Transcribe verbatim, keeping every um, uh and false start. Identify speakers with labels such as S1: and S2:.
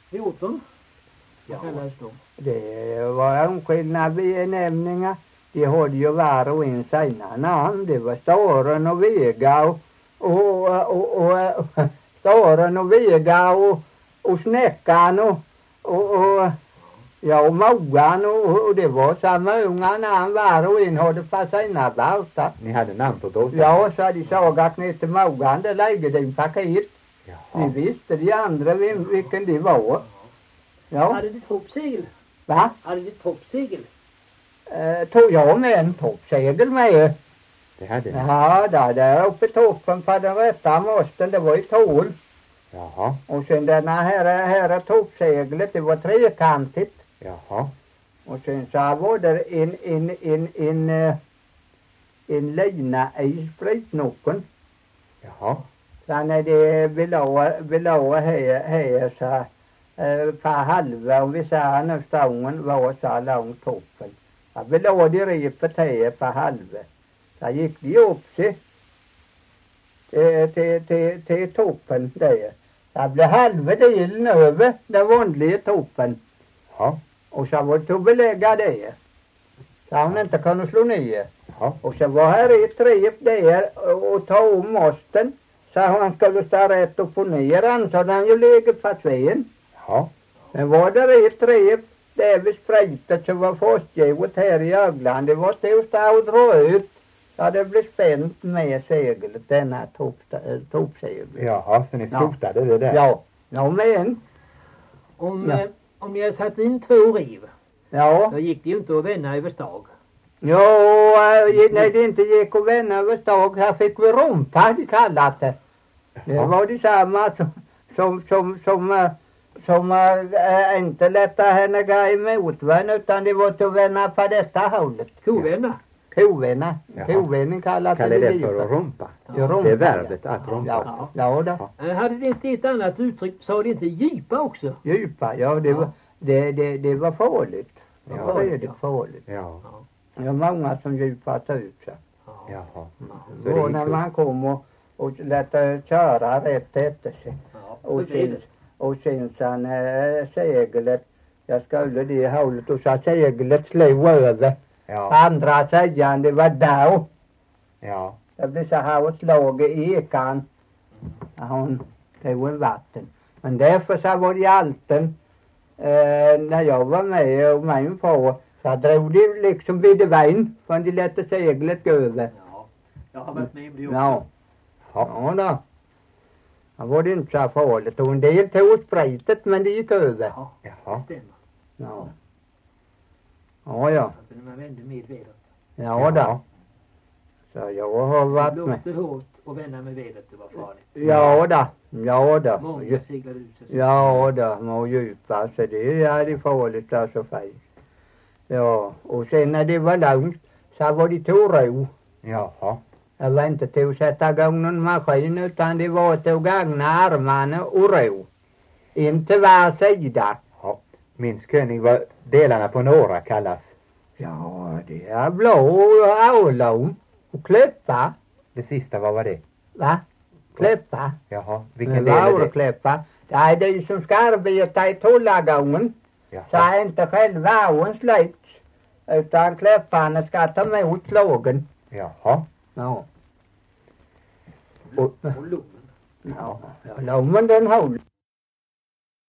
S1: fjorton.
S2: Ja,
S1: Kallades då.
S2: det var en skillnad vid nämningar. De hade ju var och en sina namn. Det var Staren och Vega och, och, och, och, och Staren och Vega och, och Snäckan och, och, och ja, och Mogan och, och det var samma unga namn var och en hade på sina båtar.
S3: Ni hade namn på båten?
S2: Ja, så hade de sagat ner till Mogan. Det lägger de paket.
S3: Jaha.
S2: Vi visste de andra vem, vilken de var. Ja.
S1: Hade du toppsegel?
S2: Va?
S1: Hade du toppsegel?
S2: Eh, tog jag med en toppsegel med.
S3: Det hade ni?
S2: Ja, där, där uppe toppen på den rätta masten, det var ju tål.
S3: Jaha.
S2: Och sen denna här, här toppseglet, det var trekantigt.
S3: Jaha.
S2: Och sen så var det en, en, en, en, en, en lina i spritnocken.
S3: Jaha.
S2: Sen är det below, below här, här så eh, på halva, om vi säger nu stången var så långt toppen. Ja, below det repet här på halva. Så gick de upp sig till, till, till, till toppen där. Det blev halva delen över den vanliga toppen.
S3: Ja.
S2: Och så var det att belägga det. Så han inte kunde slå ner.
S3: Ja.
S2: Och så var här ett rep där och ta om masten. Så han skulle stå rätt upp och ner. Han så den ju legat på tvären.
S3: Ja.
S2: Men var det ett rep där vid spritet så var fastgivet här i öglan. Det var till att stå och dra ut. Så det blev spänt med seglet, denna toppseglet.
S3: Jaha, så ni skrotade det där?
S2: Ja, ja men.
S1: Om,
S2: Ja.
S1: eh, om ni hade satt in två riv,
S2: Ja.
S1: då gick det ju inte att vända över stag.
S2: Jo, äh, när det inte gick att vända över stag här fick vi rumpa, de kallat det. Det
S3: Ja.
S2: var detsamma som, som, som, som, äh, som äh, inte lätta henne gå emot vän, utan det var att vända på detta hållet.
S1: Kovända.
S2: Kovända.
S3: Jaha.
S2: Kovändning kallat
S3: Kallar det
S2: det
S3: för att rumpa?
S2: Ja, rumpa.
S3: Det är verbet att rumpa.
S2: Ja, ja då.
S1: Eh, Hade det inte ett annat uttryck, sa det inte djupa också?
S2: Djupa, ja det var, det, det, det var farligt. Det
S3: Ja.
S2: var redigt farligt.
S3: Ja.
S2: Det var många som djupat ut sig.
S3: Jaha. Så
S2: Så
S3: det gick
S2: när
S3: upp.
S2: man kom och, och lät äh, köra rätt efter sig.
S1: Ja.
S2: Och sen, och sen sen äh, seglet, jag skulle det hållet och så seglet slog över.
S3: Ja.
S2: Andra sidan det var där.
S3: Ja.
S2: Det blev så här och slag i ekan. Hon tog en vatten. Men därför så var det alltid äh, när jag var med och min far så drog de liksom vid vägen för de lät seglet gå över.
S1: Ja, jag har varit med om det också.
S2: Ja.
S3: Ja.
S2: Ja då. Det var det inte så farligt. Och en del tog spritet men det gick över.
S1: Ja,
S3: Jaha.
S1: stämmer.
S2: Ja. Ja, ja.
S1: Alltså när man vände med vädret.
S2: Ja då. Så jag har
S1: Det
S2: varit med.
S1: blåste hårt och vända med vädret, det var farligt.
S2: Ja då. Ja då.
S1: Många seglade ut sig.
S2: Ja då. Må djupa. Så det är det farligt alltså fej. Ja. Och sen när det var lugnt så var det till ro.
S3: Jaha.
S2: Det var inte till att sätta igång någon maskin utan det var till att gagna armarna och ro. Inte var sida.
S3: Ja. Minns könig vad delarna på några kallas?
S2: Ja, det är blå och avlång och kläppa.
S3: Det sista, vad var det?
S2: Va? Kläppa.
S3: Jaha. Vilken
S2: Men
S3: del är
S2: vad
S3: det?
S2: kläppa? Det är de som ska arbeta i tullagången. Så
S3: Jaha.
S2: är inte själva åen släpps. Utan kläpparna ska ta emot slagen.
S3: Jaha.
S2: Ja.
S3: Och,
S1: Och lommen.
S2: Ja, ja lommen den håller.